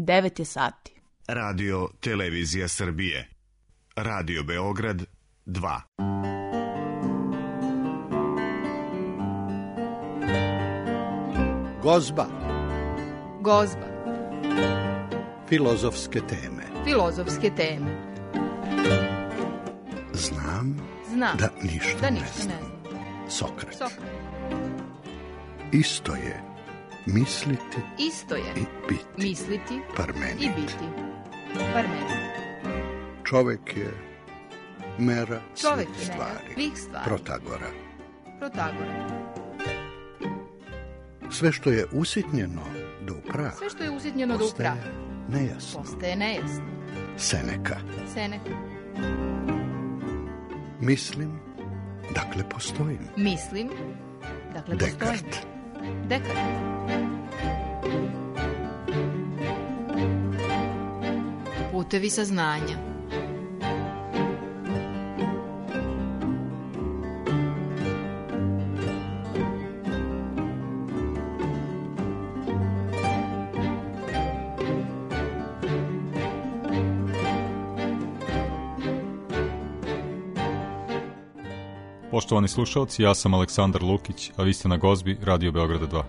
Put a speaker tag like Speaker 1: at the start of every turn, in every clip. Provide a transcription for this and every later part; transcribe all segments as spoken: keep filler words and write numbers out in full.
Speaker 1: devet je sati.
Speaker 2: Radio Televizija Srbije. Radio Beograd dva.
Speaker 3: Gozba.
Speaker 4: Gozba.
Speaker 3: Filozofske teme.
Speaker 4: Filozofske teme.
Speaker 3: Znam,
Speaker 4: Znam
Speaker 3: da ništa,
Speaker 4: da
Speaker 3: ne,
Speaker 4: ništa
Speaker 3: znam.
Speaker 4: ne znam.
Speaker 3: Sokrat.
Speaker 4: Sokrat.
Speaker 3: Isto je misliti
Speaker 4: Isto je
Speaker 3: i biti.
Speaker 4: misliti
Speaker 3: Parmenid.
Speaker 4: i biti. Parmenid.
Speaker 3: Čovek je mera
Speaker 4: Čovek
Speaker 3: svih
Speaker 4: je mera
Speaker 3: stvari.
Speaker 4: svih stvari.
Speaker 3: Protagora.
Speaker 4: Protagora.
Speaker 3: Sve što je usitnjeno do prah
Speaker 4: Sve što je usitnjeno do
Speaker 3: postaje
Speaker 4: praha
Speaker 3: nejasno.
Speaker 4: postaje nejasno.
Speaker 3: Seneka.
Speaker 4: Seneka.
Speaker 3: Mislim, dakle postojim.
Speaker 4: Mislim, dakle
Speaker 3: Dekart.
Speaker 4: postojim. Dekart. Putevi saznanja.
Speaker 5: Poštovani slušalci, ja sam Aleksandar Lukić, a vi ste na Gozbi Radio Beograda dva.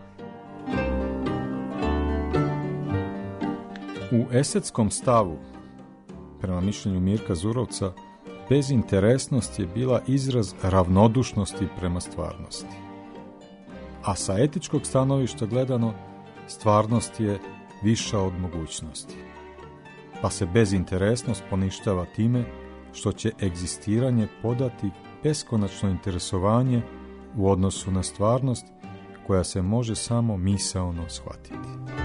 Speaker 5: U estetskom stavu, prema mišljenju Mirka Zurovca, bezinteresnost je bila izraz ravnodušnosti prema stvarnosti. A sa etičkog stanovišta gledano, stvarnost je viša od mogućnosti. Pa se bezinteresnost poništava time što će egzistiranje podati beskonačno interesovanje u odnosu na stvarnost koja se može samo misaono shvatiti.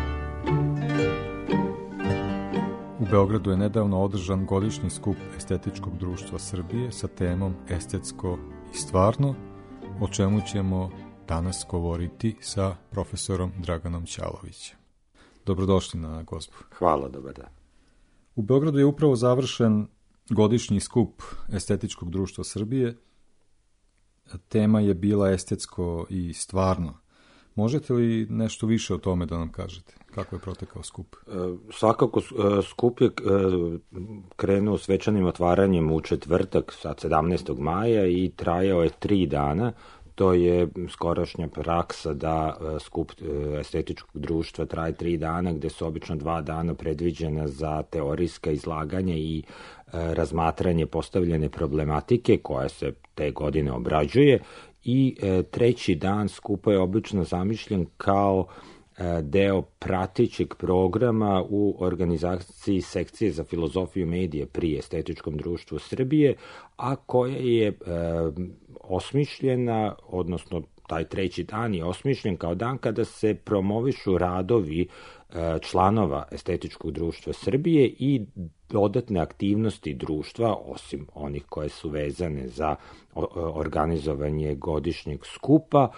Speaker 5: U Beogradu je nedavno održan godišnji skup Estetičkog društva Srbije sa temom Estetsko i stvarno, o čemu ćemo danas govoriti sa profesorom Draganom Ćalovićem. Dobrodošli na Gozbu.
Speaker 6: Hvala, dobar dan.
Speaker 5: U Beogradu je upravo završen godišnji skup Estetičkog društva Srbije. Tema je bila estetsko i stvarno. Možete li nešto više o tome da nam kažete? Kako je protekao skup?
Speaker 6: E, svakako skup je krenuo svečanim otvaranjem u četvrtak, sad sedamnaestog maja, i trajao je tri dana. To je skorašnja praksa da skup Estetičkog društva traje tri dana, gde su obično dva dana predviđena za teorijska izlaganja i razmatranje postavljene problematike koja se te godine obrađuje, i treći dan skupa je obično zamišljen kao deo pratećeg programa u organizaciji sekcije za filozofiju medije pri Estetičkom društvu Srbije, a koja je e, osmišljena, odnosno taj treći dan je osmišljen kao dan kada se promovišu radovi e, članova Estetičkog društva Srbije i dodatne aktivnosti društva, osim onih koje su vezane za organizovanje godišnjeg skupa,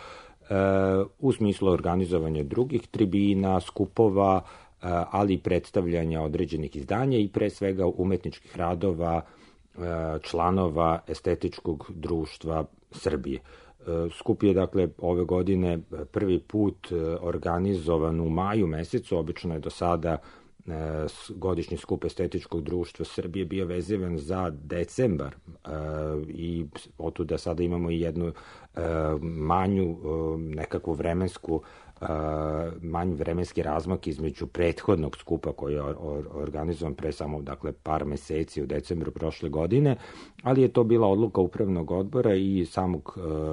Speaker 6: u smislu organizovanja drugih tribina, skupova, ali i predstavljanja određenih izdanja i pre svega umetničkih radova članova Estetičkog društva Srbije. Skup je, dakle, ove godine prvi put organizovan u maju mesecu. Obično je do sada godišnji skup Estetičkog društva Srbije bio vezivan za decembar, i otuda sada imamo i jednu manju nekakvu vremensku manji vremenski razmak između prethodnog skupa koji je organizovan pre samo, dakle, par meseci u decembru prošle godine, ali je to bila odluka upravnog odbora i samog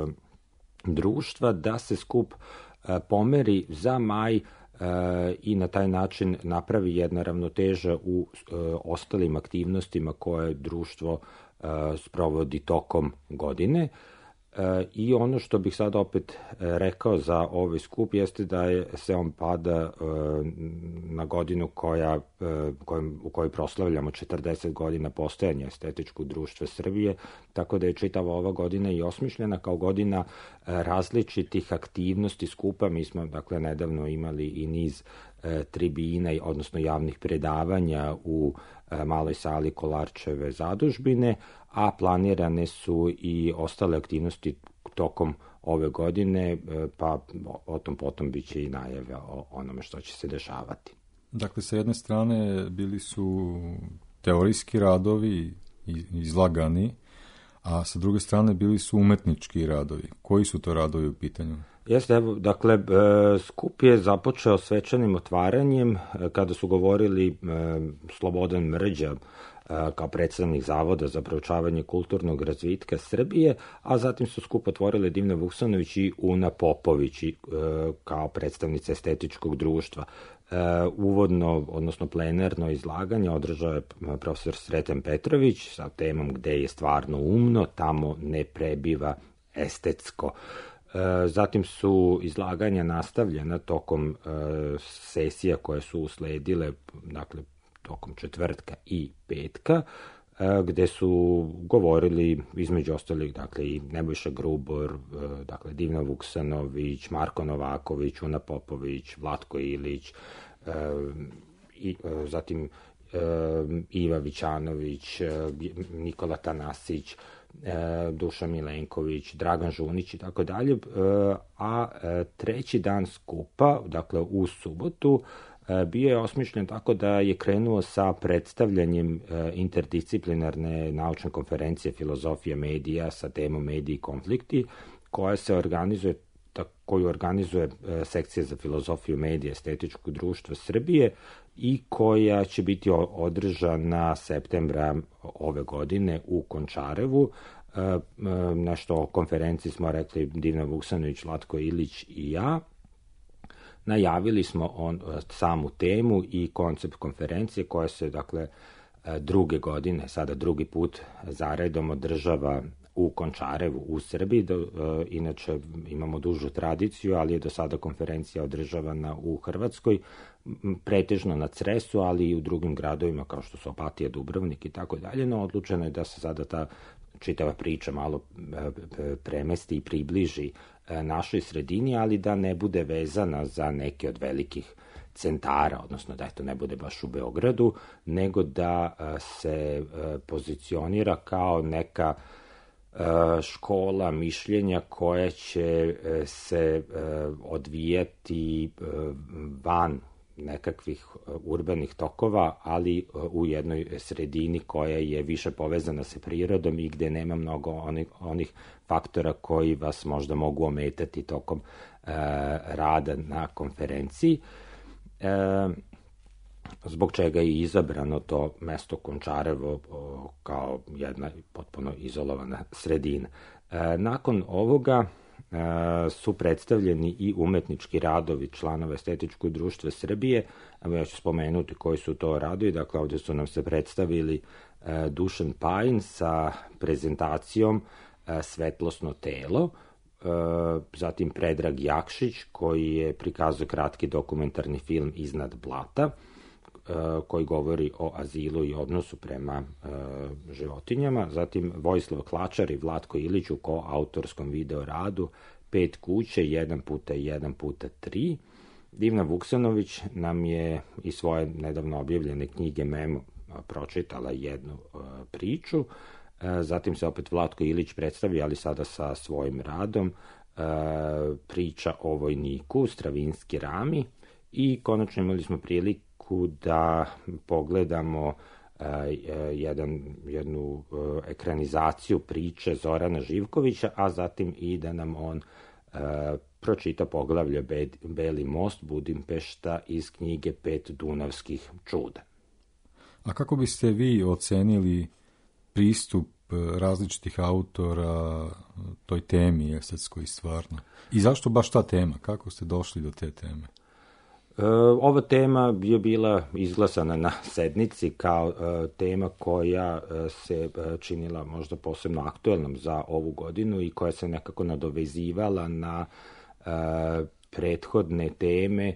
Speaker 6: društva da se skup pomeri za maj i na taj način napravi jedna ravnoteža u ostalim aktivnostima koje društvo sprovodi tokom godine. I ono što bih sad opet rekao za ovaj skup jeste da je, se on pada na godinu koja, kojom, u kojoj proslavljamo četrdeset godina postojanja Estetičkog društva Srbije, tako da je čitava ova godina i osmišljena kao godina različitih aktivnosti skupa. Mi smo, dakle, nedavno imali i niz tribina, odnosno javnih predavanja u maloj sali Kolarčeve zadužbine, a planirane su i ostale aktivnosti tokom ove godine, pa o tom potom biće i najave o onome što će se dešavati.
Speaker 5: Dakle, sa jedne strane bili su teorijski radovi izlagani, a sa druge strane bili su umetnički radovi. Koji su to radovi u pitanju?
Speaker 6: Jeste, evo, dakle, skup je započeo svečanim otvaranjem kada su govorili Slobodan Mrđa kao predstavnik Zavoda za proučavanje kulturnog razvitka Srbije, a zatim su skup otvorili Divna Vuksanović i Una Popović kao predstavnice estetičkog društva. Uvodno, odnosno plenarno izlaganje održao je profesor Sreten Petrović sa temom Gde je stvarno umno, tamo ne prebiva estetsko. Zatim su izlaganja nastavljena tokom sesija koje su usledile, dakle, tokom četvrtka i petka, gde su govorili između ostalih, dakle, i Nebojša Grubor, dakle, Divna Vuksanović, Marko Novaković, Una Popović, Vlatko Ilić, i zatim Iva Vićanović, Nikola Tanasić, Dušan Milenković, Dragan Žunić i tako dalje, a treći dan skupa, dakle u subotu, bio je osmišljen tako da je krenuo sa predstavljanjem interdisciplinarne naučne konferencije Filozofija medija sa temom Mediji i konflikti, koja se organizuje koju organizuje sekcija za filozofiju medija Estetičkog društva Srbije i koja će biti održana septembra ove godine u Končarevu. Nešto o konferenciji smo rekli Divna Vuksanović, Vlatko Ilić i ja. Najavili smo on, samu temu i koncept konferencije koja se, dakle, druge godine, sada drugi put zaredom održava u Končarevu u Srbiji. Do, e, inače imamo dužu tradiciju, ali je do sada konferencija održavana u Hrvatskoj, pretežno na Cresu, ali i u drugim gradovima kao što su Opatija, Dubrovnik i tako dalje, no odlučeno je da se sada ta čitava priča malo premesti i približi našoj sredini, ali da ne bude vezana za neke od velikih centara, odnosno da to ne bude baš u Beogradu, nego da se pozicionira kao neka škola mišljenja koja će se odvijati van nekakvih urbanih tokova, ali u jednoj sredini koja je više povezana sa prirodom i gde nema mnogo onih, onih faktora koji vas možda mogu ometati tokom e, rada na konferenciji. E, zbog čega je izabrano to mesto Končarevo o, kao jedna potpuno izolovana sredina. E, nakon ovoga e, su predstavljeni i umetnički radovi članova Estetičkog društva Srbije. Evo ja ću spomenuti koji su to radovi. Dakle, ovdje su nam se predstavili e, Dušan Pajin sa prezentacijom e, Svetlosno telo, e, zatim Predrag Jakšić koji je prikazao kratki dokumentarni film Iznad blata, koji govori o azilu i odnosu prema e, životinjama, zatim Vojislav Klačar i Vlatko Ilić u koautorskom video radu Pet kuće, jedan puta jedan puta tri. Divna Vuksanović nam je iz svoje nedavno objavljene knjige Memo pročitala jednu e, priču, e, zatim se opet Vlatko Ilić predstavlja, ali sada sa svojim radom, e, priča o vojniku Stravinski Rami i konačno imali smo priliku da pogledamo uh, jedan, jednu uh, ekranizaciju priče Zorana Živkovića, a zatim i da nam on uh, pročita poglavlje Be- Beli most Budimpešta iz knjige Pet dunavskih čuda.
Speaker 5: A kako biste vi ocenili pristup različitih autora toj temi estetskoj i stvarno? I zašto baš ta tema? Kako ste došli do te teme?
Speaker 6: Ova tema je bila izglasana na sednici kao tema koja se činila možda posebno aktuelnom za ovu godinu i koja se nekako nadovezivala na prethodne teme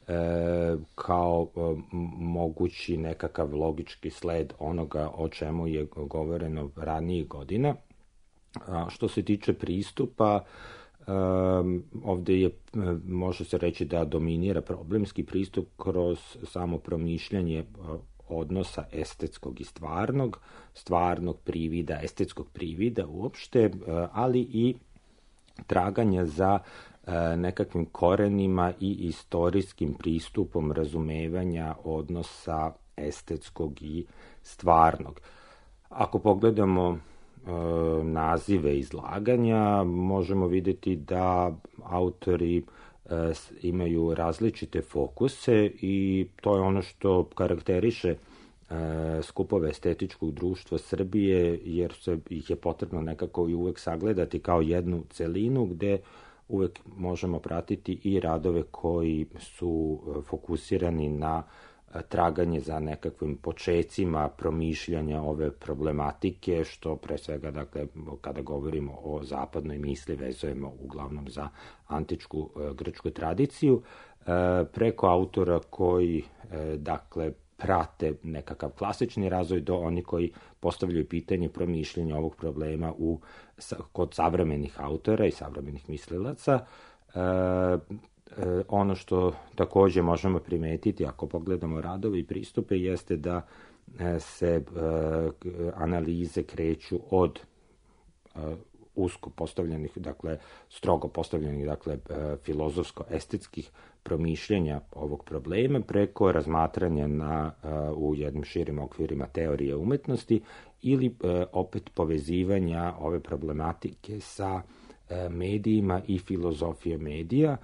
Speaker 6: kao mogući nekakav logički sled onoga o čemu je govoreno ranijih godina. Što se tiče pristupa, Um, ovdje je, može se reći da dominira problemski pristup kroz samo promišljanje odnosa estetskog i stvarnog, stvarnog privida, estetskog privida uopšte, ali i traganja za nekakvim korenima i istorijskim pristupom razumevanja odnosa estetskog i stvarnog. Ako pogledamo nazive izlaganja, možemo vidjeti da autori imaju različite fokuse i to je ono što karakteriše skupove estetičkog društva Srbije, jer se ih je potrebno nekako i uvek sagledati kao jednu celinu gde uvek možemo pratiti i radove koji su fokusirani na traganje za nekakvim počecima promišljanja ove problematike, što pre svega, dakle, kada govorimo o zapadnoj misli, vezujemo uglavnom za antičku grčku tradiciju, preko autora koji, dakle, prate nekakav klasični razvoj do oni koji postavljaju pitanje promišljanja ovog problema u, kod savremenih autora i savremenih mislilaca. E, e, ono što takođe možemo primetiti ako pogledamo radove i pristupe jeste da se e, analize kreću od e, usko postavljenih, dakle, strogo postavljenih, dakle, filozofsko-estetskih promišljenja ovog problema preko razmatranja na, u jednim širim okvirima teorije umetnosti ili opet povezivanja ove problematike sa medijima i filozofije medija.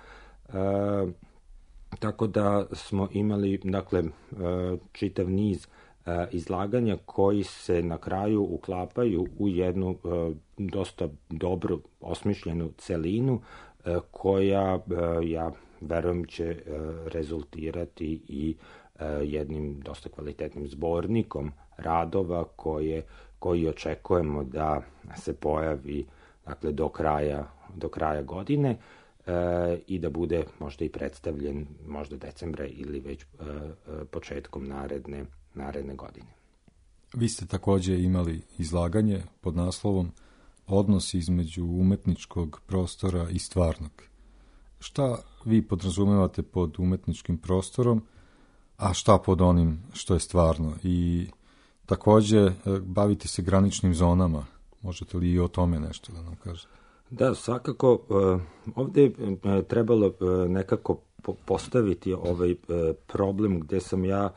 Speaker 6: Tako da smo imali, dakle, čitav niz izlaganja koji se na kraju uklapaju u jednu dosta dobro osmišljenu celinu koja, ja verujem, će rezultirati i jednim dosta kvalitetnim zbornikom radova koje, koji očekujemo da se pojavi, dakle, do kraja, do kraja godine i da bude možda i predstavljen možda decembra ili već početkom naredne naredne godine.
Speaker 5: Vi ste takođe imali izlaganje pod naslovom Odnos između umetničkog prostora i stvarnog. Šta vi podrazumevate pod umetničkim prostorom, a šta pod onim što je stvarno? I takođe bavite se graničnim zonama. Možete li i o tome nešto da nam kažete?
Speaker 6: Da, svakako. Ovde je trebalo nekako postaviti ovaj problem gde sam ja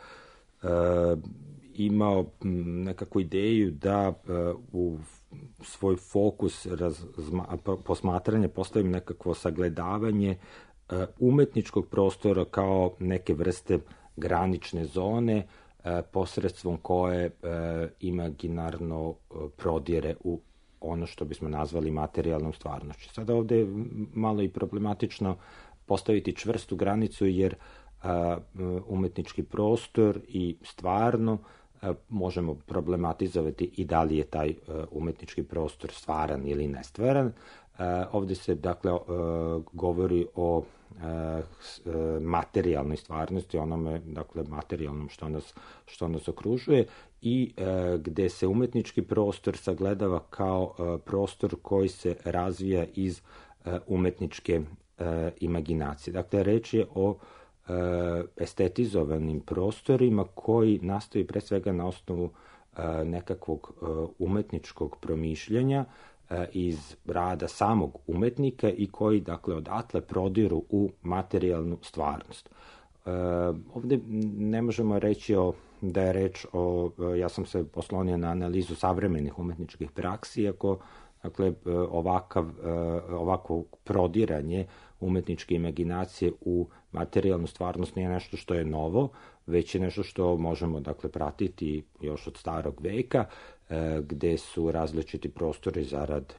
Speaker 6: imao nekakvu ideju da u svoj fokus razma, posmatranja postavim nekakvo sagledavanje umetničkog prostora kao neke vrste granične zone posredstvom koje imaginarno prodire u ono što bismo nazvali materijalnom stvarnošću. Sada ovde je malo i problematično postaviti čvrstu granicu, jer umetnički prostor i stvarno možemo problematizovati i da li je taj umetnički prostor stvaran ili nestvaran. Ovde se, dakle, govori o materijalnoj stvarnosti, onome, dakle, materijalnom što nas, što nas okružuje i gde se umetnički prostor sagledava kao prostor koji se razvija iz umetničke imaginacije. Dakle, reč je o estetizovanim prostorima koji nastaju pre svega na osnovu nekakvog umetničkog promišljanja iz rada samog umetnika i koji, dakle, odatle prodiru u materijalnu stvarnost. Ovde ne možemo reći o, da je reč o, ja sam se oslonio na analizu savremenih umetničkih praksi, ako, dakle, ovakav, ovako prodiranje umetničke imaginacije u materijalnu stvarnost nije nešto što je novo, već je nešto što možemo, dakle, pratiti još od starog veka, gde su različiti prostori zarad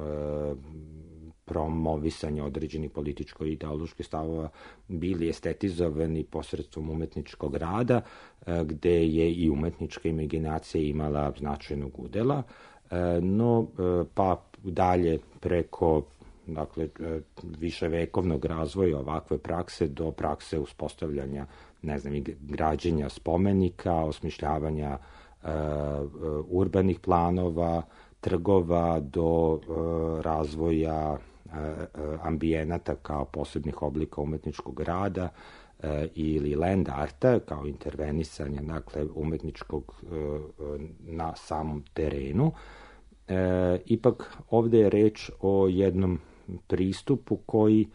Speaker 6: promovisanja određenih političko-ideoloških stavova bili estetizovani posredstvom umetničkog rada, gde je i umetnička imaginacija imala značajnog udela, no pa dalje preko, dakle, viševekovnog razvoja ovakve prakse do prakse uspostavljanja, ne znam, građenja spomenika, osmišljavanja uh, urbanih planova, trgova, do uh, razvoja uh, ambijenata kao posebnih oblika umetničkog rada uh, ili land arta kao intervenisanja, dakle, umetničkog uh, na samom terenu. Uh, ipak ovde je reč o jednom pristupu koji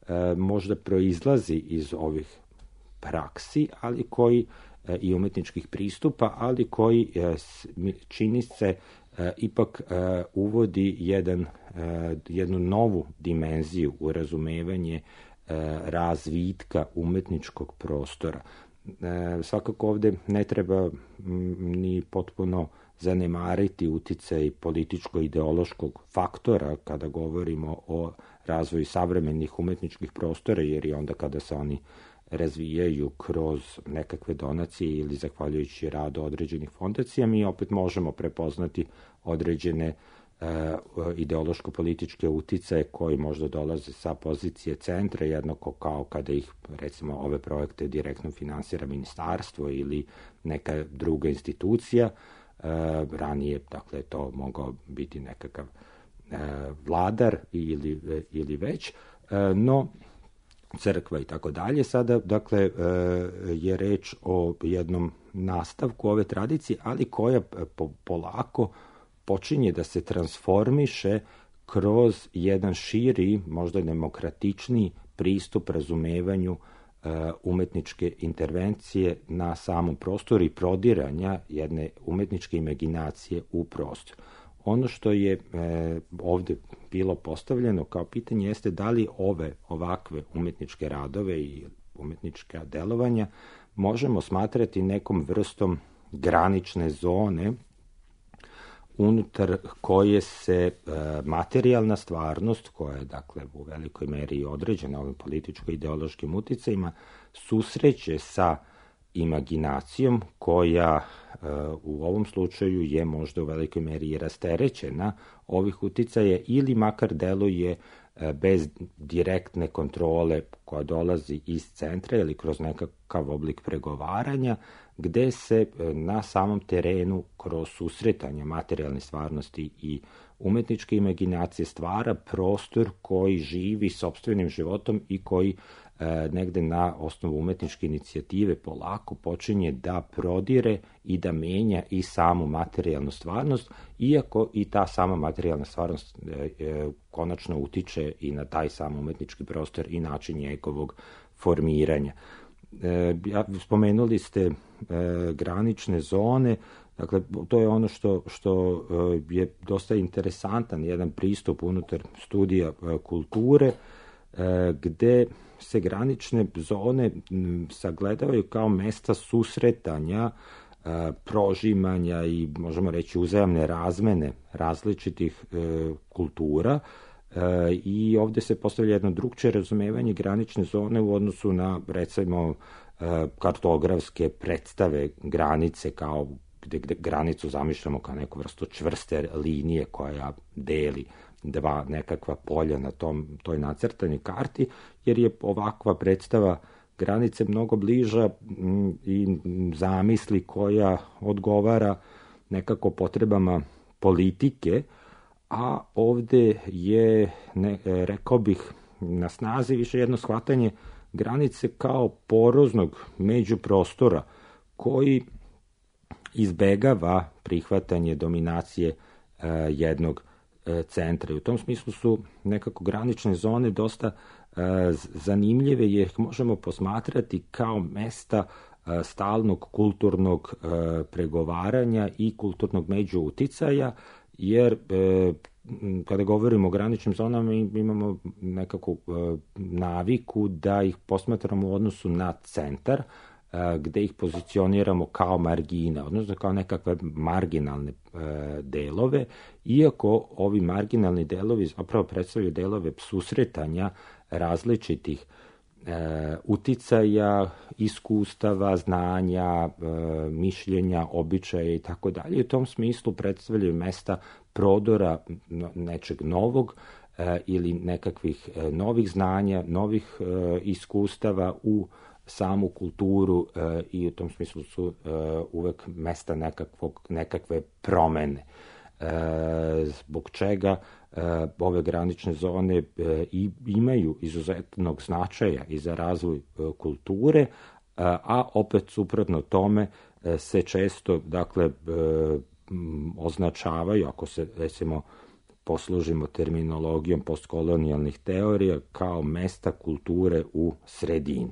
Speaker 6: možda proizlazi iz ovih praksi, ali koji i umjetničkih pristupa, ali koji čini se ipak uvodi jedan, jednu novu dimenziju u razumevanje razvitka umjetničkog prostora. Svakako ovdje ne treba ni potpuno zanemariti uticaj političko-ideološkog faktora kada govorimo o razvoju savremenih umjetničkih prostora, jer i onda kada se oni razvijaju kroz nekakve donacije ili zahvaljujući radu određenih fondacija, mi opet možemo prepoznati određene uh, ideološko-političke uticaje koji možda dolaze sa pozicije centra, jednako kao kada ih, recimo, ove projekte direktno finansira ministarstvo ili neka druga institucija. Uh, ranije, dakle, to mogao biti nekakav uh, vladar ili, ili već, uh, no crkva i tako dalje. Sada, dakle, je reč o jednom nastavku ove tradicije, ali koja polako počinje da se transformiše kroz jedan širi, možda demokratičniji pristup razumevanju umetničke intervencije na samom prostoru i prodiranja jedne umetničke imaginacije u prostor. Ono što je e, ovdje bilo postavljeno kao pitanje jeste da li ove ovakve umjetničke radove i umjetnička delovanja možemo smatrati nekom vrstom granične zone unutar koje se e, materijalna stvarnost, koja je, dakle, u velikoj meri određena ovim političko-ideološkim uticajima, susreće sa imaginacijom koja uh, u ovom slučaju je možda u velikoj meri i rasterećena ovih uticaja ili makar deluje uh, bez direktne kontrole koja dolazi iz centra ili kroz nekakav oblik pregovaranja, gde se uh, na samom terenu kroz susretanje materijalne stvarnosti i umetničke imaginacije stvara prostor koji živi sopstvenim životom i koji negde na osnovu umetničke inicijative polako počinje da prodire i da menja i samu materijalnu stvarnost, iako i ta sama materijalna stvarnost e, e, konačno utiče i na taj sam umetnički prostor i način njegovog formiranja. E, ja, spomenuli ste e, granične zone, dakle, to je ono što, što e, je dosta interesantan jedan pristup unutar studija e, kulture, e, gde se granične zone sagledavaju kao mesta susretanja, prožimanja i, možemo reći, uzajamne razmene različitih kultura, i ovdje se postavlja jedno drugčije razumevanje granične zone u odnosu na, recimo, kartografske predstave granice, kao gde, gde granicu zamišljamo kao neku vrstu čvrste linije koja deli dva nekakva polja na tom, toj nacrtanoj karti, jer je ovakva predstava granice mnogo bliža m, i zamisli koja odgovara nekako potrebama politike, a ovdje je, ne, rekao bih, na snazi više jedno shvatanje granice kao poroznog međuprostora koji izbegava prihvatanje dominacije e, jednog centra. I u tom smislu su nekako granične zone dosta uh, zanimljive, jer ih možemo posmatrati kao mesta uh, stalnog kulturnog uh, pregovaranja i kulturnog međuuticaja, jer uh, kada govorimo o graničnim zonama mi imamo nekako uh, naviku da ih posmatramo u odnosu na centar, gde ih pozicioniramo kao margine, odnosno kao nekakve marginalne e, delove, iako ovi marginalni delovi zapravo predstavljaju delove susretanja različitih e, uticaja, iskustava, znanja, e, mišljenja, običaja i tako dalje. U tom smislu predstavljaju mesta prodora nečeg novog e, ili nekakvih e, novih znanja, novih e, iskustava u samu kulturu e, i u tom smislu su e, uvek mesta nekakvog, nekakve promene. E, zbog čega e, ove granične zone e, i, imaju izuzetnog značaja i za razvoj e, kulture, e, a opet suprotno tome e, se često, dakle, e, označavaju, ako se, recimo, poslužimo terminologijom postkolonijalnih teorija, kao mesta kulture u sredini.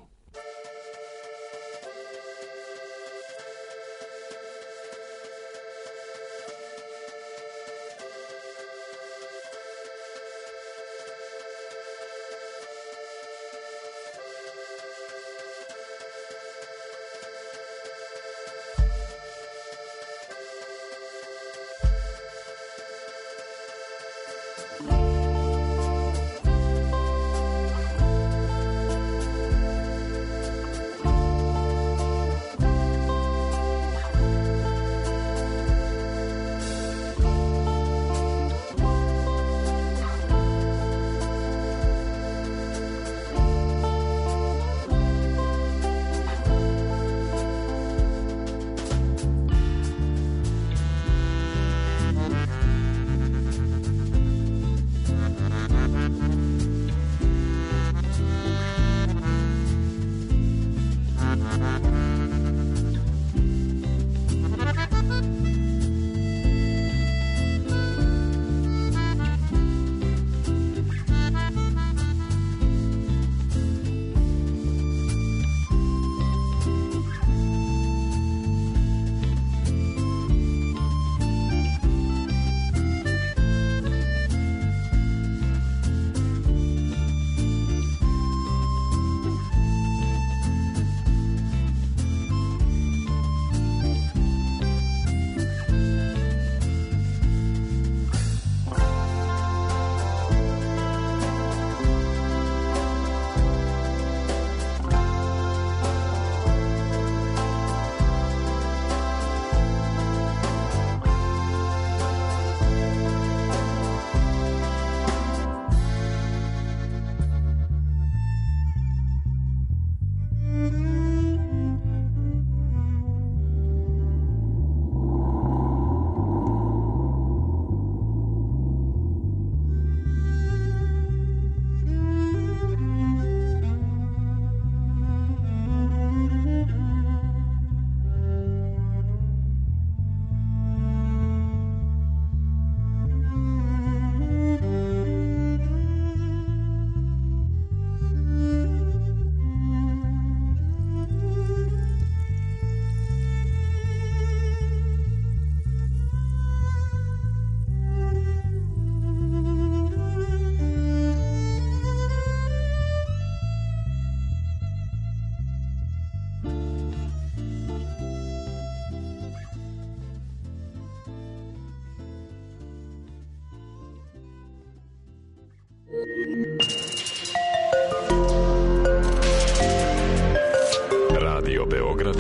Speaker 2: Radio Beograd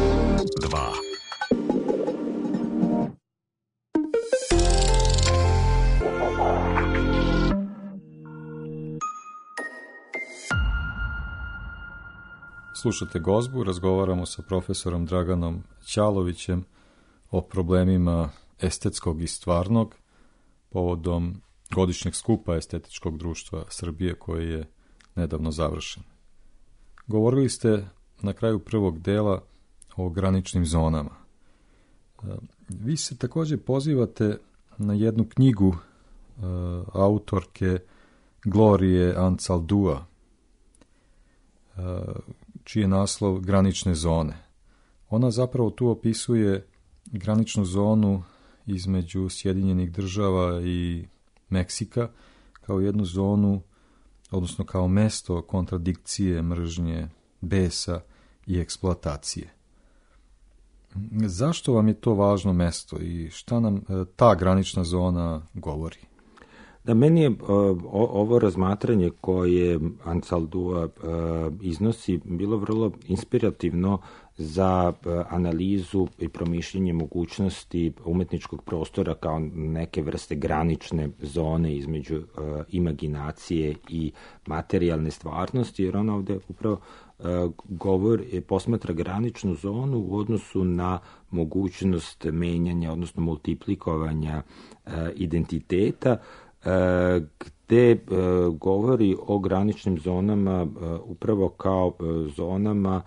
Speaker 2: dva.
Speaker 5: Slušate Gozbu, razgovaramo sa profesorom Draganom Ćalovićem o problemima estetskog i stvarnog povodom godišnjeg skupa Estetičkog društva Srbije koji je nedavno završen. Govorili ste na kraju prvog dela o graničnim zonama. Vi se također pozivate na jednu knjigu uh, autorke Glorije Anzaldúa, uh, čiji je naslov Granične zone. Ona zapravo tu opisuje graničnu zonu između Sjedinjenih država i Meksika kao jednu zonu, odnosno kao mesto kontradikcije, mržnje, besa i eksploatacije. Zašto vam je to važno mesto i šta nam ta granična zona govori?
Speaker 6: Da, meni je uh, ovo razmatranje koje Anzaldúa uh, iznosi bilo vrlo inspirativno za uh, analizu i promišljenje mogućnosti umetničkog prostora kao neke vrste granične zone između uh, imaginacije i materijalne stvarnosti, jer ona ovdje upravo uh, govor je posmatra graničnu zonu u odnosu na mogućnost menjanja, odnosno multiplikovanja uh, identiteta, gde govori o graničnim zonama upravo kao zonama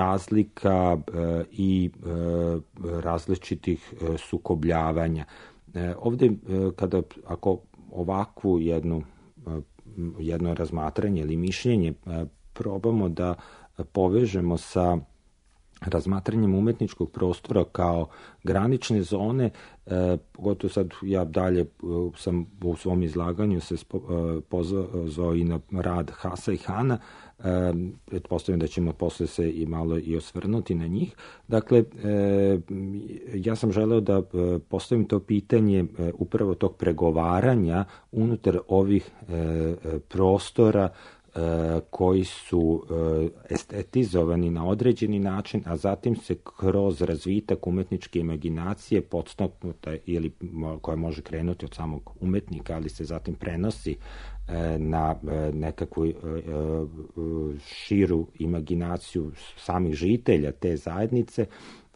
Speaker 6: razlika i različitih sukobljavanja. Ovdje, kada, ako ovakvu jednu, jedno razmatranje ili mišljenje probamo da povežemo sa razmatranjem umetničkog prostora kao granične zone, e, pogotovo sad ja dalje e, sam u svom izlaganju se spo, e, pozvao i na rad Hasa i Hana, e, pretpostavljam da ćemo posle se i malo i osvrnuti na njih. Dakle, e, ja sam želeo da e, postavim to pitanje e, upravo tog pregovaranja unutar ovih e, prostora koji su estetizovani na određeni način, a zatim se kroz razvitak umetničke imaginacije podstaknuta ili koja može krenuti od samog umetnika, ali se zatim prenosi na nekakvu širu imaginaciju samih žitelja te zajednice,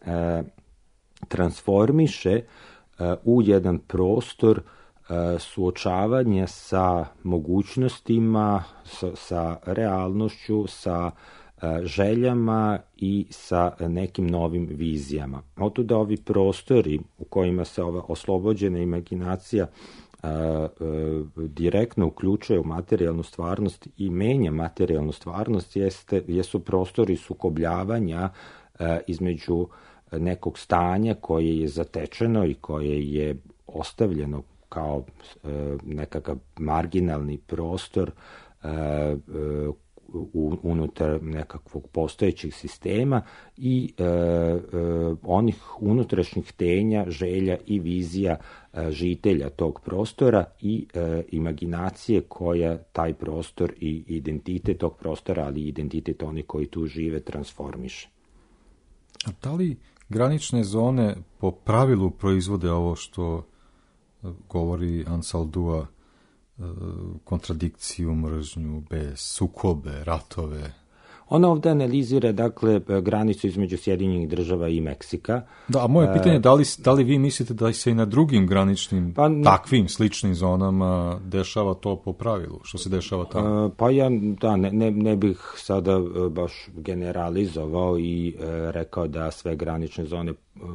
Speaker 6: transformiše u jedan prostor suočavanje sa mogućnostima, sa, sa realnošću, sa željama i sa nekim novim vizijama. Otuda ovi prostori u kojima se ova oslobođena imaginacija a, a, direktno uključuje u materijalnu stvarnost i menja materijalnu stvarnost, jeste, jesu prostori sukobljavanja a, između nekog stanja koje je zatečeno i koje je ostavljeno kao e, nekakav marginalni prostor e, e, unutar nekakvog postojećeg sistema i e, e, onih unutrašnjih htenja, želja i vizija e, žitelja tog prostora i e, imaginacije koja taj prostor i identitet tog prostora, ali i identitet onih koji tu žive transformiše.
Speaker 5: A da li granične zone po pravilu proizvode ovo što govori Ansaldua, kontradikciju, mržnju, bes, sukobe, ratove?
Speaker 6: Ona ovdje analizira, dakle, granicu između Sjedinjenih Država i Meksika.
Speaker 5: Da, a moje pitanje je da li, da li vi mislite da se i na drugim graničnim, pa, takvim, sličnim zonama dešava to po pravilu, što se dešava tamo?
Speaker 6: Pa ja, da, ne, ne, ne bih sada baš generalizovao i rekao da sve granične zone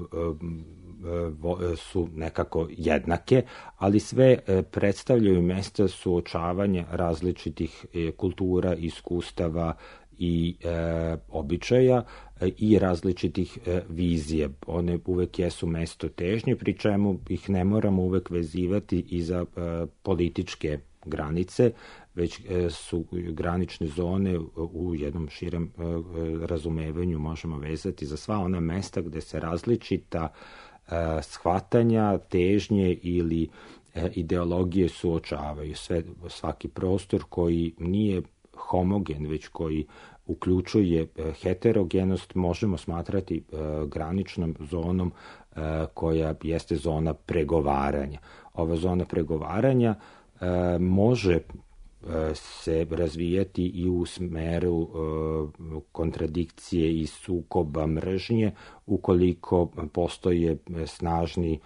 Speaker 6: su nekako jednake, ali sve predstavljaju mjesta suočavanja različitih kultura, iskustava i e, običaja e, i različitih e, vizije. One uvek jesu mesto težnje, pri čemu ih ne moramo uvek vezivati i za e, političke granice, već e, su granične zone u jednom širem e, razumevanju možemo vezati za sva ona mesta gde se različita e, shvatanja, težnje ili e, ideologije suočavaju. Sve, svaki prostor koji nije homogen, već koji uključuje heterogenost, možemo smatrati e, graničnom zonom e, koja jeste zona pregovaranja. Ova zona pregovaranja e, može e, se razvijati i u smeru e, kontradikcije i sukoba, mržnje, ukoliko postoje snažni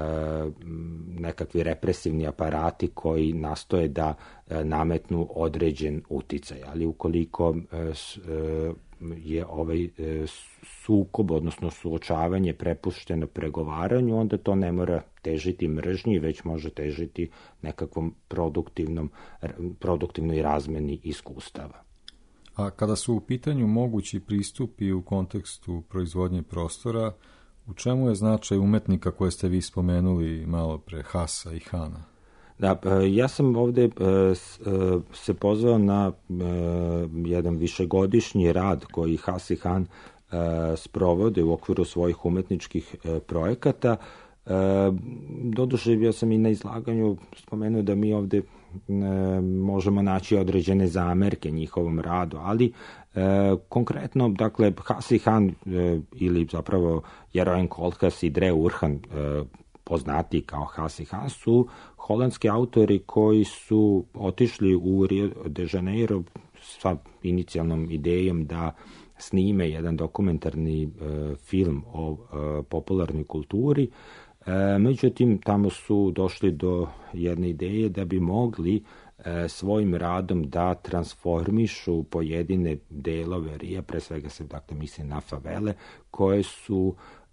Speaker 6: nekakvi represivni aparati koji nastoje da nametnu određen uticaj. Ali ukoliko je ovaj sukob, odnosno suočavanje prepušteno pregovaranju, onda to ne mora težiti mržnji, već može težiti nekakvom produktivnom, produktivnoj razmeni iskustava.
Speaker 5: A kada su u pitanju mogući pristupi u kontekstu proizvodnje prostora, u čemu je značaj umetnika koje ste vi spomenuli malo pre, Hasa i Hana?
Speaker 6: Da, ja sam ovdje se pozvao na jedan višegodišnji rad koji Has i Han sprovode u okviru svojih umetničkih projekata. Doduše, ja sam i na izlaganju spomenuo da mi ovdje možemo naći određene zamerke njihovom radu, ali e, konkretno, dakle, Has i Han e, ili zapravo Jeroen Koolhaas i Dre Urhan, e, poznati kao Has i Han, su holandski autori koji su otišli u Rio de Janeiro sa inicijalnom idejom da snime jedan dokumentarni e, film o e, popularnoj kulturi. E, međutim, tamo su došli do jedne ideje da bi mogli e, svojim radom da transformišu pojedine delove Rija, pre svega se dakle misli na favele, koje su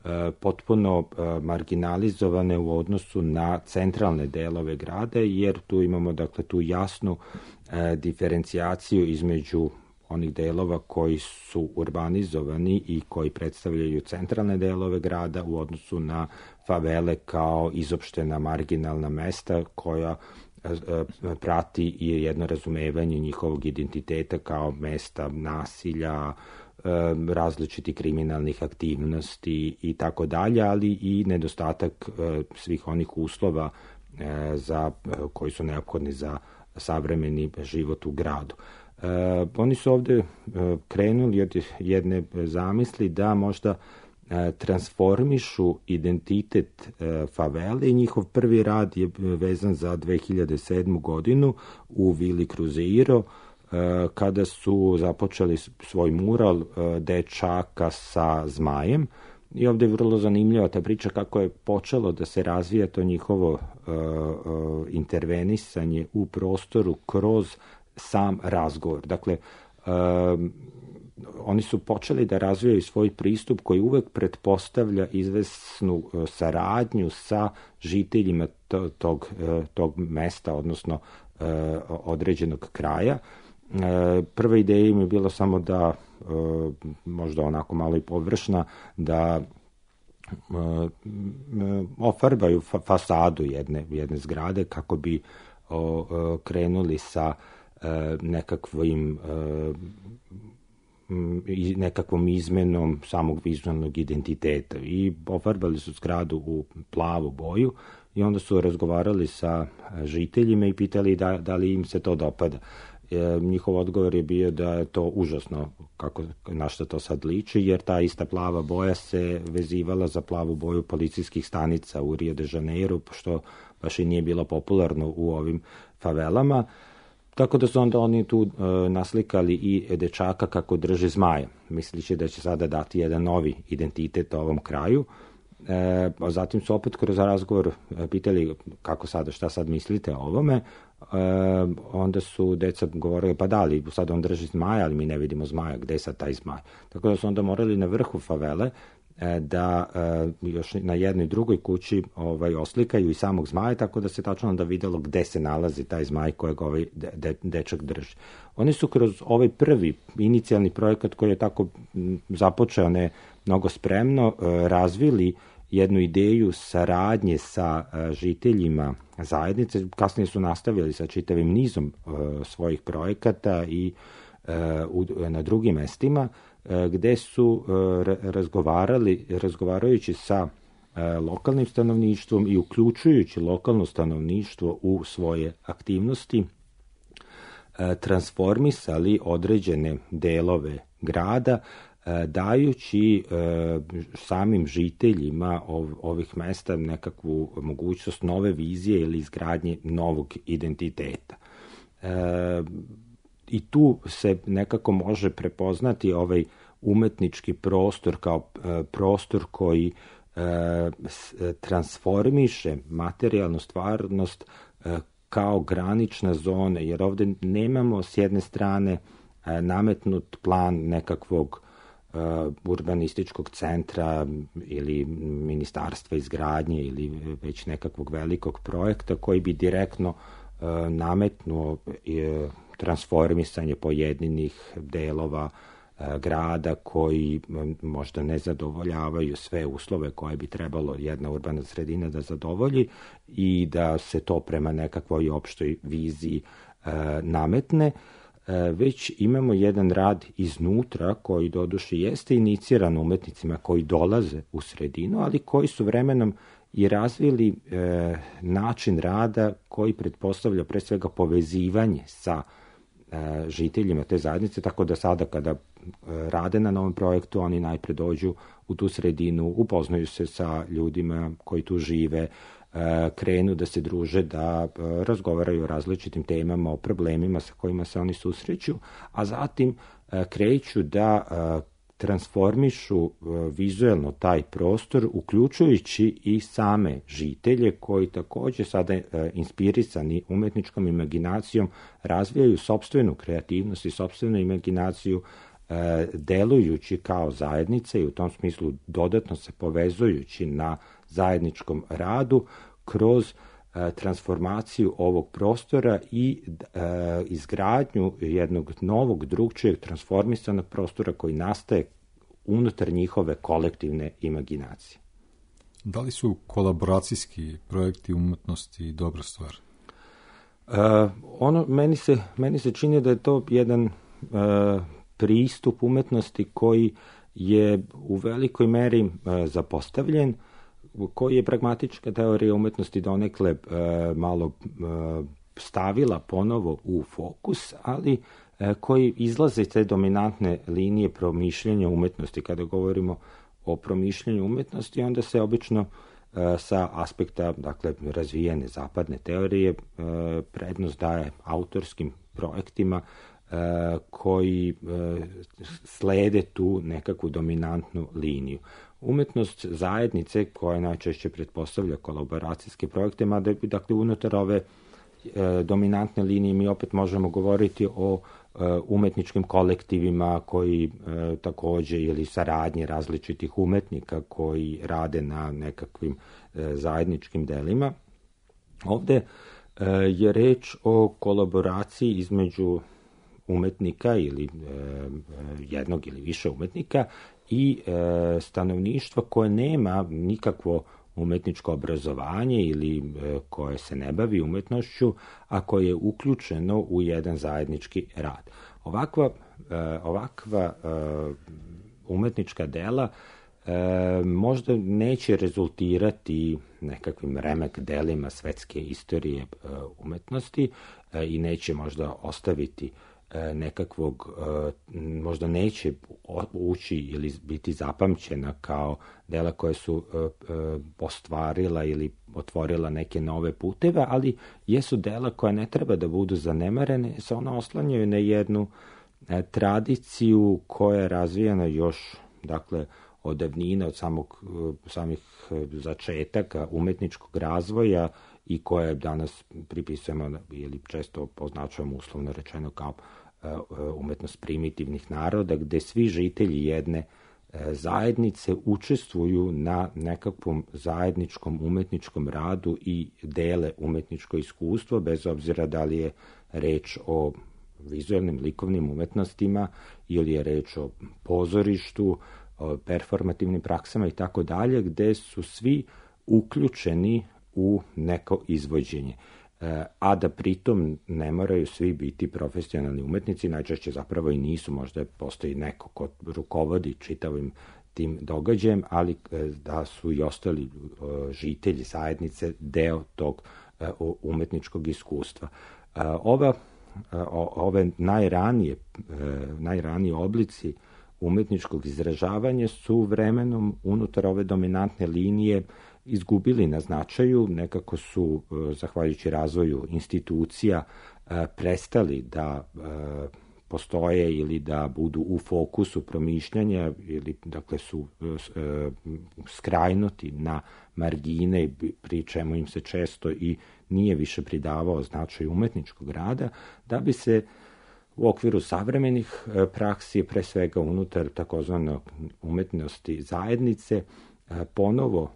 Speaker 6: potpuno marginalizovane u odnosu na centralne delove grada, jer tu imamo dakle tu jasnu diferencijaciju između onih delova koji su urbanizovani i koji predstavljaju centralne delove grada u odnosu na favele kao izopštena marginalna mesta koja prati i jedno razumevanje njihovog identiteta kao mesta nasilja, različitih kriminalnih aktivnosti i tako dalje, ali i nedostatak svih onih uslova za, koji su neophodni za savremeni život u gradu. Oni su ovde krenuli od jedne zamisli da možda transformišu identitet favele i njihov prvi rad je vezan za dve hiljade sedmu godinu u Vili Cruzeiro, kada su započeli svoj mural dečaka sa zmajem. I ovde je vrlo zanimljiva ta priča kako je počelo da se razvija to njihovo uh, uh, intervenisanje u prostoru kroz sam razgovor. Dakle, uh, oni su počeli da razvijaju svoj pristup koji uvek pretpostavlja izvesnu uh, saradnju sa žiteljima to, tog, uh, tog mesta, odnosno uh, određenog kraja. Uh, prva ideja im je bila samo da Uh, možda onako malo i površna, da uh, uh, ofarbaju fa- fasadu jedne, jedne zgrade kako bi uh, uh, krenuli sa uh, nekakvim uh, nekakvom izmenom samog vizualnog identiteta i ofarbali su zgradu u plavu boju i onda su razgovarali sa žiteljima i pitali da, da li im se to dopada. E, njihov odgovor je bio da je to užasno, kako, na što to sad liči, jer ta ista plava boja se vezivala za plavu boju policijskih stanica u Rio de Janeiro, što baš i nije bilo popularno u ovim favelama. Tako da su onda oni tu e, naslikali i dečaka kako drži zmaja, mislići da će sada dati jedan novi identitet ovom kraju. E, a zatim su opet kroz razgovor pitali kako sada, šta sad mislite o ovome. E, onda su deca govorili, pa da, ali sad on drži zmaja, ali mi ne vidimo zmaja, gde je sad taj zmaj? Tako da su onda morali na vrhu favele e, da e, još na jednoj drugoj kući ovaj, oslikaju i samog zmaja, tako da se tačno onda videlo gde se nalazi taj zmaj kojeg ovaj de, de, dečak drži. Oni su kroz ovaj prvi inicijalni projekat koji je tako započeo ne mnogo spremno, e, razvili jednu ideju saradnje sa uh, žiteljima zajednice. Kasnije su nastavili sa čitavim nizom uh, svojih projekata i uh, u, na drugim mestima uh, gde su uh, razgovarali, razgovarajući sa uh, lokalnim stanovništvom i uključujući lokalno stanovništvo u svoje aktivnosti, uh, transformisali određene delove grada, dajući e, samim žiteljima ov, ovih mesta nekakvu mogućnost nove vizije ili izgradnje novog identiteta. E, I tu se nekako može prepoznati ovaj umetnički prostor kao e, prostor koji e, s, transformiše materijalnu stvarnost e, kao granična zona, jer ovde nemamo s jedne strane e, nametnut plan nekakvog urbanističkog centra ili ministarstva izgradnje ili već nekakvog velikog projekta koji bi direktno uh, nametnuo uh, transformisanje pojedinih delova uh, grada koji um, možda ne zadovoljavaju sve uslove koje bi trebalo jedna urbana sredina da zadovolji i da se to prema nekakvoj opštoj viziji uh, nametne. Već imamo jedan rad iznutra koji doduše jeste iniciran umetnicima koji dolaze u sredinu, ali koji su vremenom i razvili e, način rada koji pretpostavlja pre svega povezivanje sa e, žiteljima te zajednice, tako da sada kada e, rade na novom projektu, oni najpre dođu u tu sredinu, upoznaju se sa ljudima koji tu žive, krenu da se druže, da razgovaraju o različitim temama, o problemima sa kojima se oni susreću, a zatim kreću da transformišu vizuelno taj prostor, uključujući i same žitelje koji takođe sada inspirisani umetničkom imaginacijom razvijaju sopstvenu kreativnost i sopstvenu imaginaciju delujući kao zajednice i u tom smislu dodatno se povezujući na zajedničkom radu kroz transformaciju ovog prostora i e, izgradnju jednog novog, drugčijeg, transformisanog prostora koji nastaje unutar njihove kolektivne imaginacije.
Speaker 5: Da li su kolaboracijski projekti umetnosti dobra stvar?
Speaker 6: E, ono, meni se, meni se čini da je to jedan e, pristup umetnosti koji je u velikoj meri e, zapostavljen, koji je pragmatička teorija umetnosti donekle e, malo e, stavila ponovo u fokus, ali e, koji izlaze iz te dominantne linije promišljanja umetnosti. Kada govorimo o promišljanju umetnosti, onda se obično e, sa aspekta, dakle, razvijene zapadne teorije e, prednost daje autorskim projektima e, koji e, slede tu nekakvu dominantnu liniju. Umetnost zajednice, koja najčešće pretpostavlja kolaboracijske projekte, mada dakle unutar ove e, dominantne linije mi opet možemo govoriti o e, umetničkim kolektivima koji e, takođe ili saradnje različitih umetnika koji rade na nekakvim e, zajedničkim delima. Ovde e, je reč o kolaboraciji između umetnika ili e, jednog ili više umetnika i e, stanovništva koje nema nikakvo umetničko obrazovanje ili e, koje se ne bavi umetnošću, a koje je uključeno u jedan zajednički rad. Ovakva, e, ovakva e, umetnička dela e, možda neće rezultirati nekakvim remek delima svetske istorije e, umetnosti e, i neće možda ostaviti nekakvog, možda neće ući ili biti zapamćena kao dela koje su ostvarila ili otvorila neke nove puteve, ali jesu dela koja ne treba da budu zanemarene, se ona oslanjaju na jednu tradiciju koja je razvijena još, dakle, od davnina, od samog, samih začetaka umetničkog razvoja i koje danas pripisujemo ili često označujemo uslovno rečeno kao umetnost primitivnih naroda, gde svi žitelji jedne zajednice učestvuju na nekakvom zajedničkom umetničkom radu i dele umetničko iskustvo, bez obzira da li je reč o vizualnim likovnim umetnostima ili je reč o pozorištu, o performativnim praksama i tako dalje, gde su svi uključeni u neko izvođenje. A da pritom ne moraju svi biti profesionalni umetnici, najčešće zapravo i nisu, možda postoji neko ko rukovodi čitavim tim događajem, ali da su i ostali žitelji zajednice deo tog umetničkog iskustva. Ova, ove najranije, najranije oblici umetničkog izražavanja su vremenom unutar ove dominantne linije izgubili na značaju, nekako su, zahvaljujući razvoju institucija, prestali da postoje ili da budu u fokusu promišljanja ili, dakle, su skrajnuti na margine, pri čemu im se često i nije više pridavao značaj umetničkog rada, da bi se u okviru savremenih praksi, pre svega unutar takozvane umetnosti zajednice, ponovo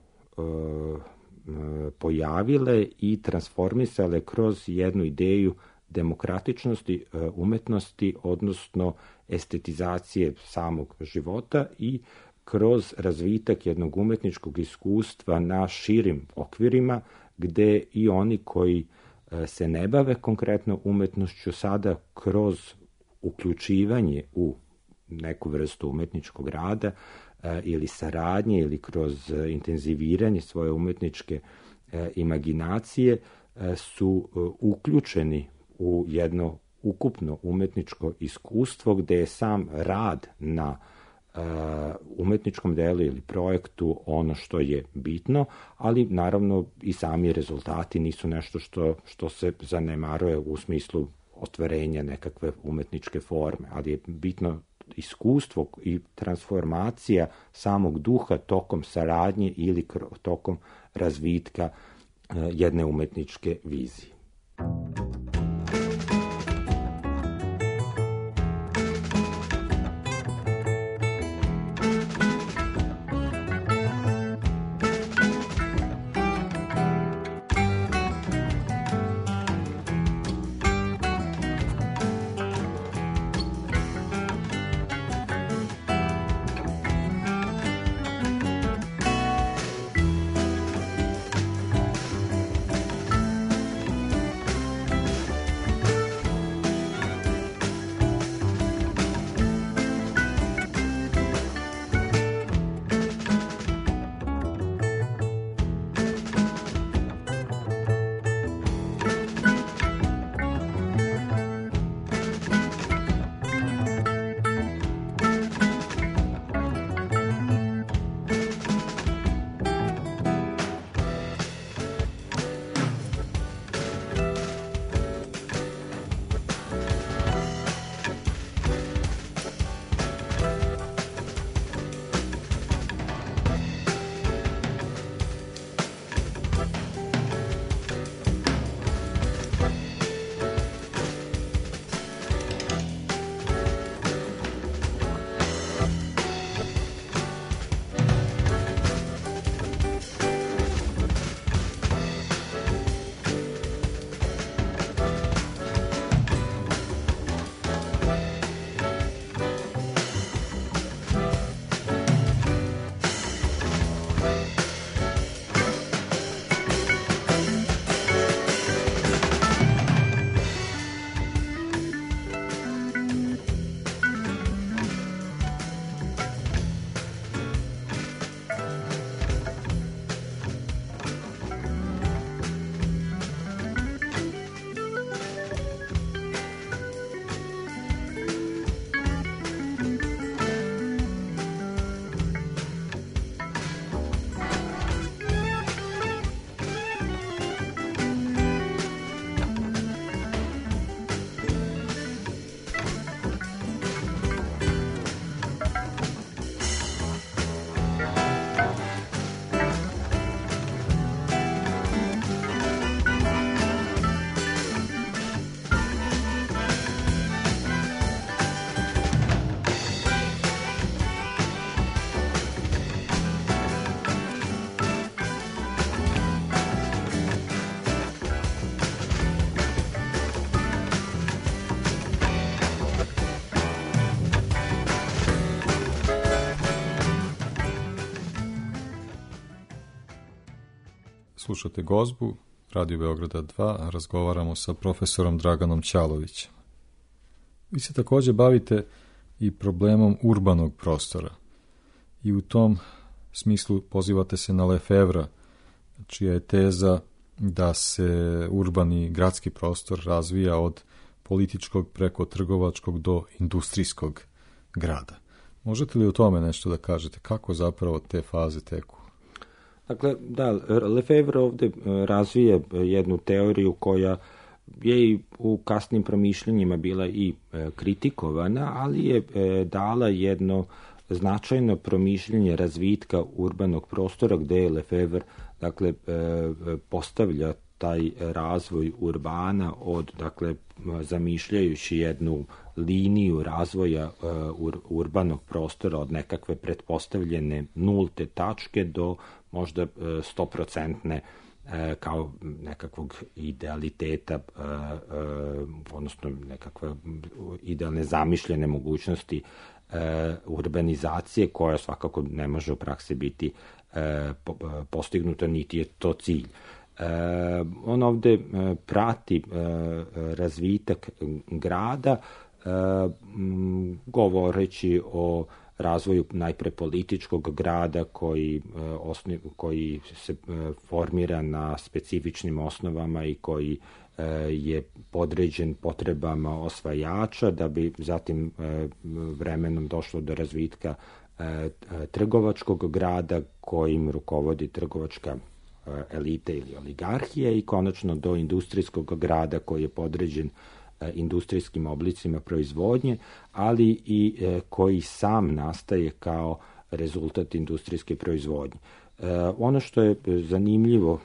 Speaker 6: pojavile i transformisale kroz jednu ideju demokratičnosti umetnosti, odnosno estetizacije samog života i kroz razvitak jednog umetničkog iskustva na širim okvirima, gde i oni koji se ne bave konkretno umetnošću sada kroz uključivanje u neku vrstu umetničkog rada ili saradnje ili kroz intenziviranje svoje umetničke imaginacije su uključeni u jedno ukupno umetničko iskustvo gde je sam rad na umetničkom delu ili projektu ono što je bitno, ali naravno i sami rezultati nisu nešto što, što se zanemaruje u smislu ostvarenja nekakve umetničke forme, ali je bitno iskustvo i transformacija samog duha tokom saradnje ili tokom razvitka jedne umetničke vizije.
Speaker 5: Slušate Gozbu, Radio Beograda dva, a razgovaramo sa profesorom Draganom Ćalovićem. Vi se također bavite i problemom urbanog prostora i u tom smislu pozivate se na Lefevra, čija je teza da se urbani gradski prostor razvija od političkog preko trgovačkog do industrijskog grada. Možete li o tome nešto da kažete? Kako zapravo te faze teku?
Speaker 6: Dakle, da, Lefevre ovdje razvije jednu teoriju koja je i u kasnim promišljenjima bila i kritikovana, ali je dala jedno značajno promišljenje razvitka urbanog prostora gdje je Lefevre, dakle, postavlja taj razvoj urbana od, dakle, zamišljajući jednu liniju razvoja uh, urbanog prostora od nekakve pretpostavljene nulte tačke do možda stoprocentne uh, kao nekakvog idealiteta, uh, uh, odnosno nekakve idealne zamišljene mogućnosti uh, urbanizacije koja svakako ne može u praksi biti uh, po, postignuta, niti je to cilj. Uh, on ovdje uh, prati uh, razvitak grada, uh, m, govoreći o razvoju najpre političkog grada koji, uh, osni, koji se uh, formira na specifičnim osnovama i koji uh, je podređen potrebama osvajača, da bi zatim uh, vremenom došlo do razvitka uh, trgovačkog grada kojim rukovodi trgovačka elite ili oligarhije i konačno do industrijskog grada koji je podređen industrijskim oblicima proizvodnje, ali i koji sam nastaje kao rezultat industrijske proizvodnje. Ono što je zanimljivo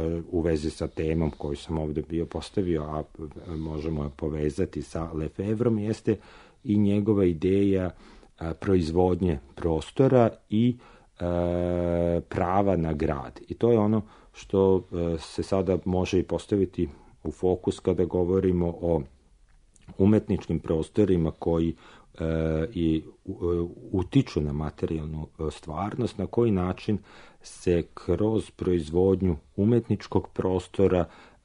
Speaker 6: u vezi sa temom koju sam ovdje bio postavio, a možemo je povezati sa Lefevrom, jeste i njegova ideja proizvodnje prostora i prava na grad. I to je ono što se sada može i postaviti u fokus kada govorimo o umetničkim prostorima koji i utiču na materijalnu stvarnost, na koji način se kroz proizvodnju umetničkog prostora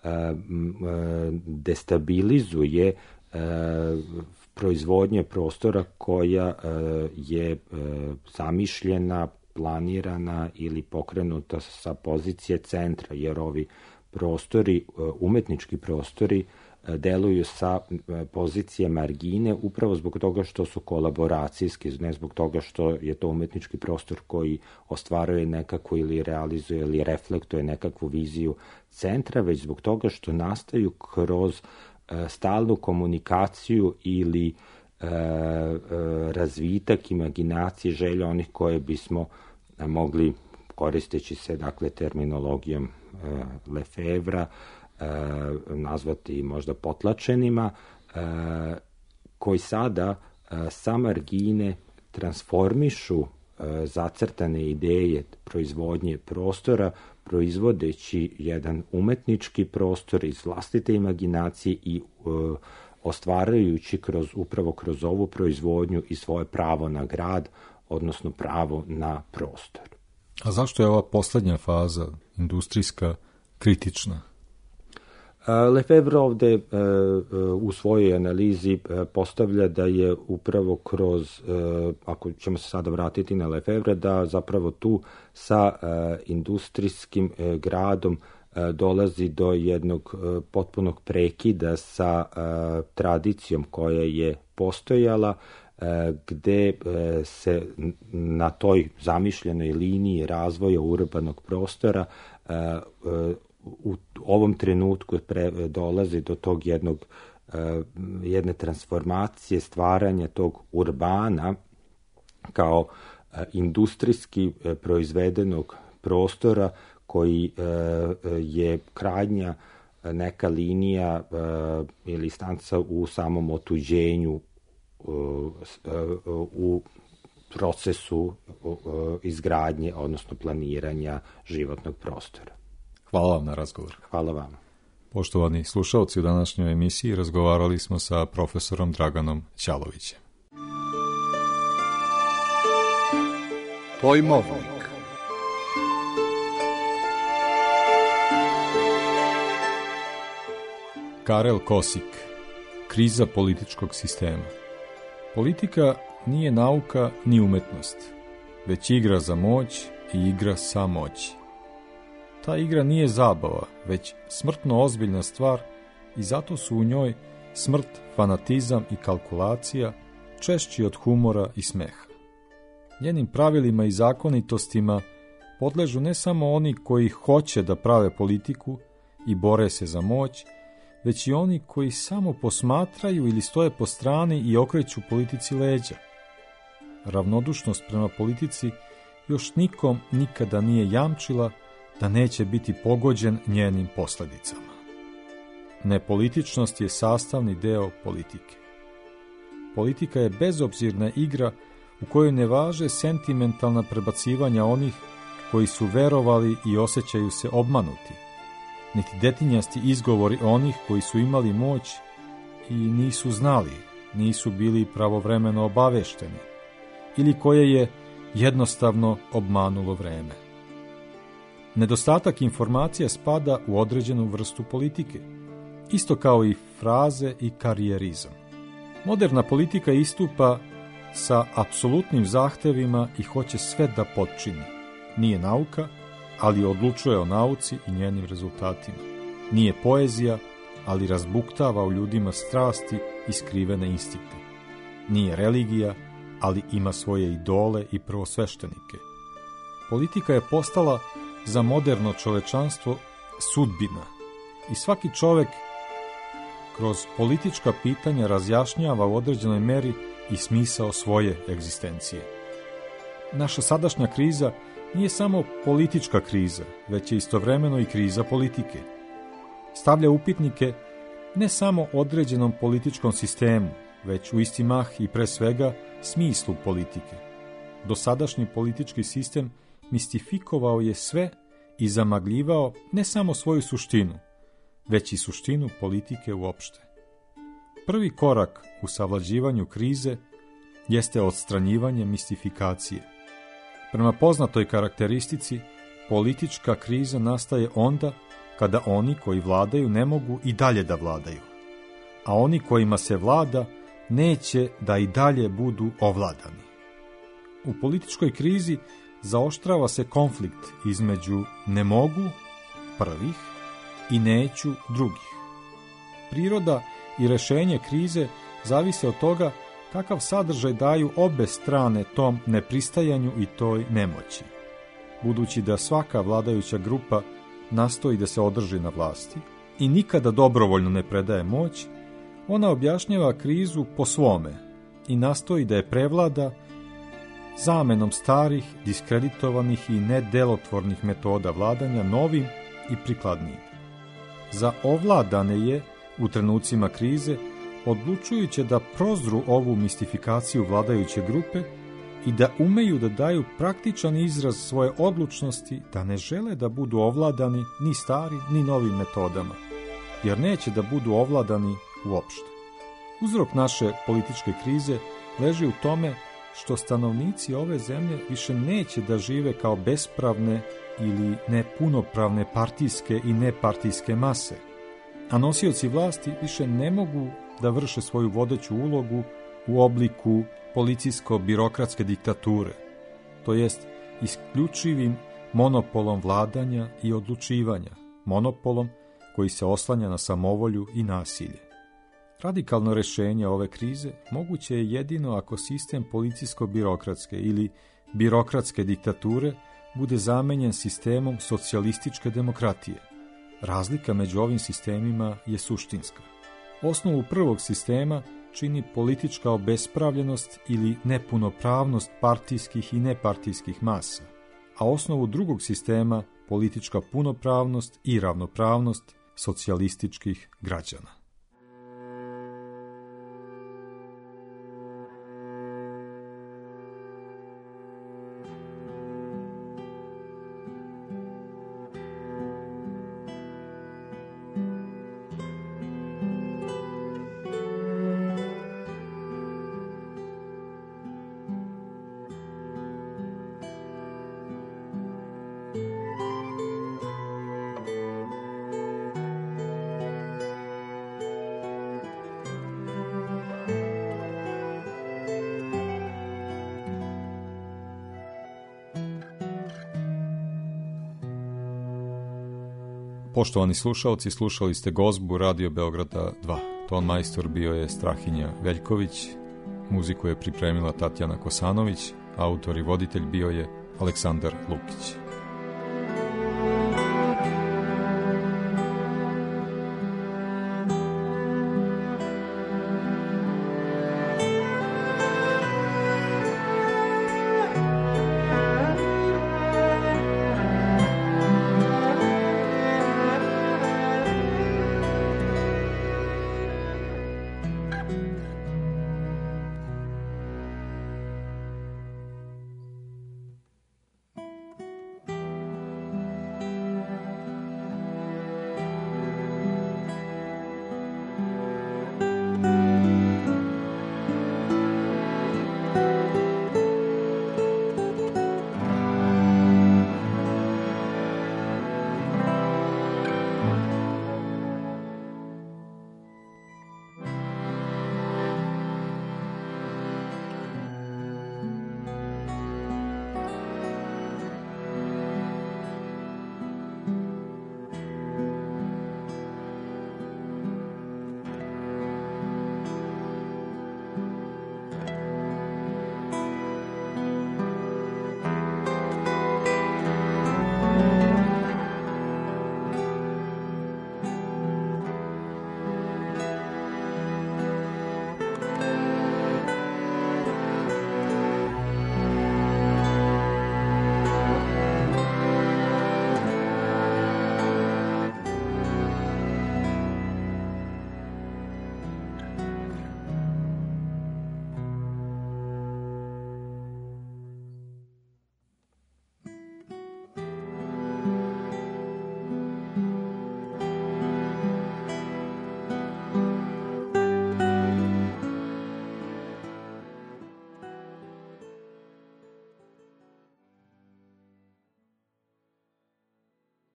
Speaker 6: destabilizuje proizvodnje prostora koja je zamišljena, planirana ili pokrenuta sa pozicije centra, jer ovi prostori, umetnički prostori, deluju sa pozicije margine upravo zbog toga što su kolaboracijski, ne zbog toga što je to umetnički prostor koji ostvaruje nekakvu ili realizuje ili reflektuje nekakvu viziju centra, već zbog toga što nastaju kroz stalnu komunikaciju ili razvitak imaginacije, želja onih koje bismo mogli, koristeći se dakle terminologijom Lefevra, nazvati možda potlačenima, koji sada sa margine transformišu zacrtane ideje proizvodnje prostora, proizvodeći jedan umetnički prostor iz vlastite imaginacije i ostvarajući kroz, upravo kroz ovu proizvodnju i svoje pravo na grad, odnosno pravo na prostor.
Speaker 5: A zašto je ova posljednja faza, industrijska, kritična?
Speaker 6: Lefebvre ovdje u svojoj analizi postavlja da je upravo kroz, ako ćemo se sada vratiti na Lefebvre, da zapravo tu sa industrijskim gradom dolazi do jednog potpunog prekida sa tradicijom koja je postojala, gde se na toj zamišljenoj liniji razvoja urbanog prostora u ovom trenutku pre, dolazi do tog jednog, jedne transformacije, stvaranja tog urbana kao industrijski proizvedenog prostora koji je krajnja neka linija ili stanca u samom otuđenju u procesu izgradnje, odnosno planiranja životnog prostora.
Speaker 5: Hvala vam na razgovor.
Speaker 6: Hvala vama.
Speaker 5: Poštovani slušalci, u današnjoj emisiji razgovarali smo sa profesorom Draganom Ćalovićem.
Speaker 3: Pojmovnik.
Speaker 5: Karel Kosik. Kriza političkog sistema. Politika nije nauka ni umetnost, već igra za moć i igra sa moći. Ta igra nije zabava, već smrtno ozbiljna stvar i zato su u njoj smrt, fanatizam i kalkulacija češći od humora i smeha. Njenim pravilima i zakonitostima podležu ne samo oni koji hoće da prave politiku i bore se za moć, već i oni koji samo posmatraju ili stoje po strani i okreću politici leđa. Ravnodušnost prema politici još nikom nikada nije jamčila da neće biti pogođen njenim posljedicama. Nepolitičnost je sastavni deo politike. Politika je bezobzirna igra u kojoj ne važe sentimentalna prebacivanja onih koji su verovali i osjećaju se obmanuti, niti detinjasti izgovori onih koji su imali moć i nisu znali, nisu bili pravovremeno obavešteni, ili koje je jednostavno obmanulo vreme. Nedostatak informacija spada u određenu vrstu politike, isto kao i fraze i karijerizam. Moderna politika istupa sa apsolutnim zahtevima i hoće sve da potčini. Nije nauka, ali odlučuje o nauci i njenim rezultatima. Nije poezija, ali razbuktava u ljudima strasti i skrivene instinkte. Nije religija, ali ima svoje idole i prvosveštenike. Politika je postala za moderno čovečanstvo sudbina i svaki čovek kroz politička pitanja razjašnjava u određenoj meri i smisao svoje egzistencije. Naša sadašnja kriza nije samo politička kriza, već je istovremeno i kriza politike. Stavlja upitnike ne samo određenom političkom sistemu, već u isti mah i pre svega smislu politike. Dosadašnji politički sistem mistifikovao je sve i zamagljivao ne samo svoju suštinu, već i suštinu politike uopšte. Prvi korak u savlađivanju krize jeste odstranjivanje mistifikacije. Prema poznatoj karakteristici, politička kriza nastaje onda kada oni koji vladaju ne mogu i dalje da vladaju, a oni kojima se vlada neće da i dalje budu ovladani. U političkoj krizi zaoštrava se konflikt između ne mogu prvih i neću drugih. Priroda i rešenje krize zavise od toga kakav sadržaj daju obe strane tom nepristajanju i toj nemoći. Budući da svaka vladajuća grupa nastoji da se održi na vlasti i nikada dobrovoljno ne predaje moć, ona objašnjava krizu po svome i nastoji da je prevlada zamenom starih, diskreditovanih i nedelotvornih metoda vladanja novim i prikladnijim. Za ovladane je, u trenucima krize, odlučujuće da prozru ovu mistifikaciju vladajuće grupe i da umeju da daju praktičan izraz svoje odlučnosti da ne žele da budu ovladani ni stari ni novim metodama, jer neće da budu ovladani uopšte. Uzrok naše političke krize leži u tome što stanovnici ove zemlje više neće da žive kao bespravne ili nepunopravne partijske i nepartijske mase, a nosioci vlasti više ne mogu da vrše svoju vodeću ulogu u obliku policijsko-birokratske diktature, to jest isključivim monopolom vladanja i odlučivanja, monopolom koji se oslanja na samovolju i nasilje. Radikalno rješenje ove krize moguće je jedino ako sistem policijsko-birokratske ili birokratske diktature bude zamenjen sistemom socijalističke demokratije. Razlika među ovim sistemima je suštinska. Osnovu prvog sistema čini politička obespravljenost ili nepunopravnost partijskih i nepartijskih masa, a osnovu drugog sistema politička punopravnost i ravnopravnost socijalističkih građana. Poštovani slušalci, slušali ste Gozbu Radio Beograda dva. Ton majstor bio je Strahinja Veljković, muziku je pripremila Tatjana Kosanović, autor i voditelj bio je Aleksandar Lukić.